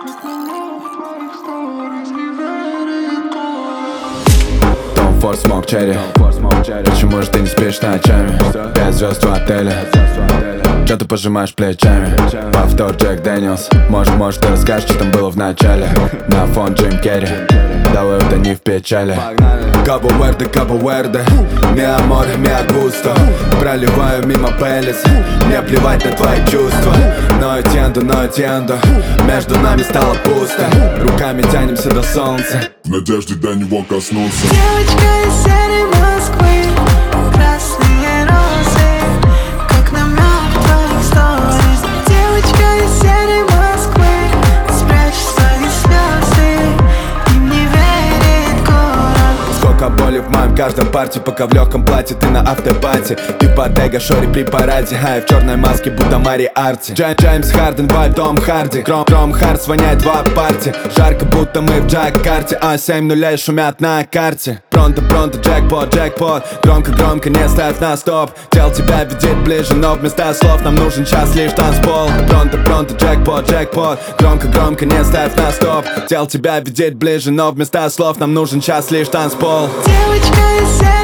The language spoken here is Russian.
Tom Ford Smoke Cherry. Почему же ты не спишь ночами? 5 звезд в отеле. Чё ты пожимаешь плечами? Повтор Джек Дэниелс. Может ты расскажешь, что там было в начале? На фон Джим Керри. Давай утони в печали. Кабо Верде, mi amor, mi gusto. Проливаю мимо пелес. Мне плевать на твои чувства. Но entiendo. Между нами стало пусто. Руками тянемся до солнца. В надежде до него коснуться. Девочка из серой Москвы, красные розы, как намек в твоих сторис. Девочка из серой Москвы, спрячь свои слезы, им не верит город. Сколько боли в моем каждом парте, пока в легком платье ты на автопате. Ты Bottega, шори при параде, а я в черной маске, будто Мари Арти. Джеймс Харден, вайб Том Харди. Кром Хард воняет в апарте. Жарко, будто мы в Джакарте, а 7 нулей шумят на карте. Пронто, джекпот. Громко, не ставь на стоп. Тело тебя ведет ближе, но вместо слов нам нужен час лишь танцпол. Пронто, джекпот. Громко, не ставь на стоп. Тело тебя ведет ближе, но вместо слов нам нужен час лишь танцпол. Девочка из серой